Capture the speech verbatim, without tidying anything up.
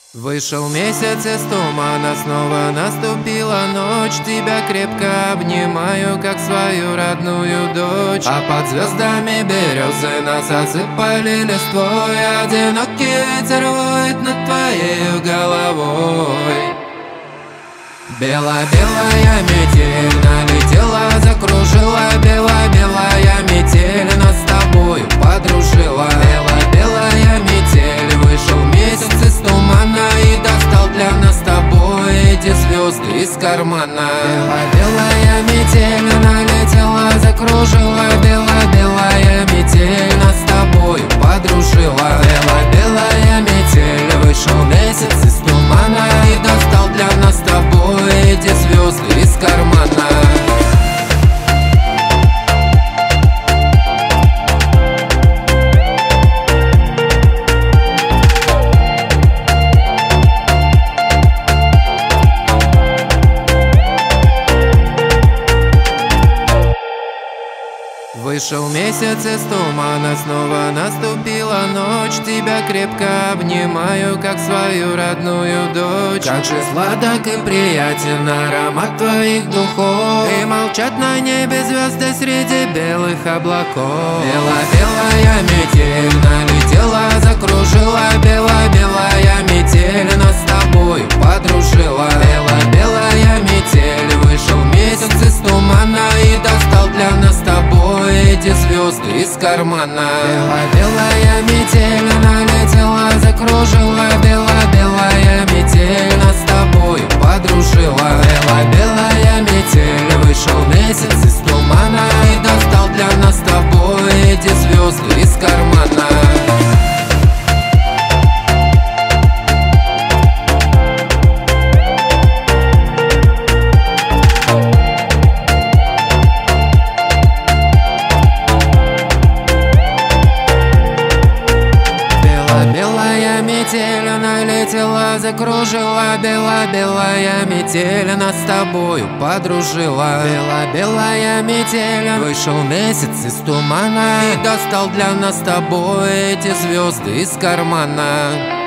Вышел месяц из тумана, снова наступила ночь. Тебя крепко обнимаю, как свою родную дочь. А под звездами березы нас осыпали листвой. Одинокий ветер воет над твоей головой. Бела-белая метель налетела, закружила. Бела-белая метель нас с тобою подружила. Бела-белая метель, вышел месяц из тумана и достал для нас с тобой эти звезды из кармана. Бела-белая метель налетела, закружила. Бела-белая метель нас с тобою подружила. Бела-белая метель, вышел месяц из тумана и достал для нас с тобой эти звезды из кармана. Вышел месяц из тумана, снова наступила ночь. Тебя крепко обнимаю, как свою родную дочь. Как же сладок и приятен аромат твоих духов, и молчат на небе звезды среди белых облаков. Бела-белая метель налетела, закружила. Бела-белая метель нас с тобой подружила. Бела-белая метель, вышел месяц из тумана и достал для нас с тобой эти звезды из кармана. Бела-белая метель налетела, закружила. Бела-белая метель нас с тобой подружила. Бела-белая метель, вышел месяц из тумана и достал для нас с тобой эти звезды из кармана. Бела-белая метель налетела, закружила. Бела-белая метель нас с тобою подружила. Бела-белая метель, вышел месяц из тумана и достал для нас с тобой эти звезды из кармана.